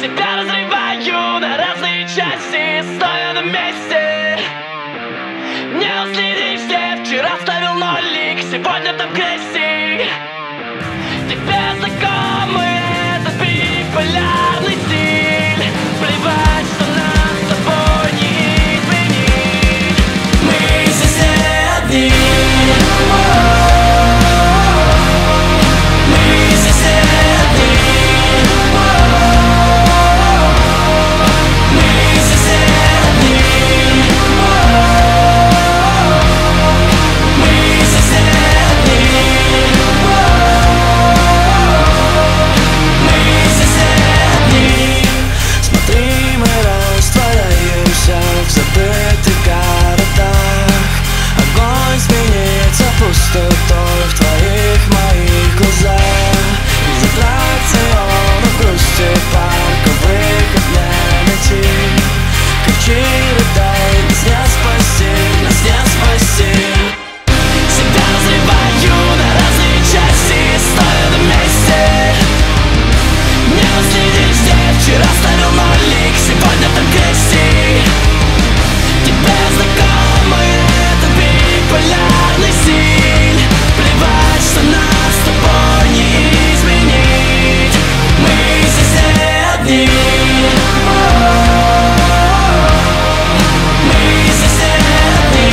Себя разрываю на разные части, стоя на месте. Не уследишь, где вчера ставил нолик, сегодня там крестик. Тебе знакомый этот биполярный стиль. Плевать, что нас с тобой не изменить. Мы здесь не одни. Мы здесь не одни. Мы здесь не одни. Мы здесь не одни. Мы здесь не одни. Смотри, мы растворяемся в забытых городах. Огонь сменится пустотой в твоих, моих глазах. Из аттракционов грусти парковых огня найти. Кричи, рыдай, нас не спасти, нас не спасти. Себя разрываю на разные части, стоя на месте. Не уследишь, где вчера ставил нолик, сегодня там крестик. Тебе знакомый этот биполярный стиль. Плевать, что нас с тобой не изменить. Мы здесь не одни. Мы здесь не одни.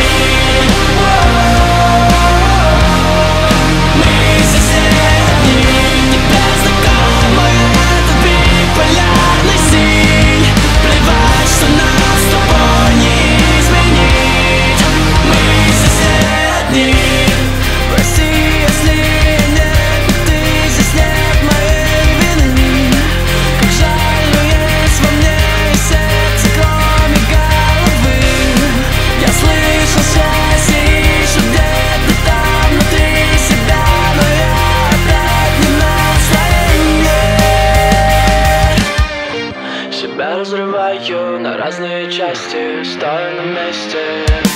Мы здесь не одни. Тебе знакомый этот биполярный стиль. Плевать, что нас с тобой не изменить. Мы здесь не одни. Прости, если нет, ты здесь нет моей вины. Как жаль, но есть во мне и сердце, кроме головы. Я слышал счастье, ищу где-то там внутри себя, но я опять не настроение. Себя разрываю на разные части, стоя на месте.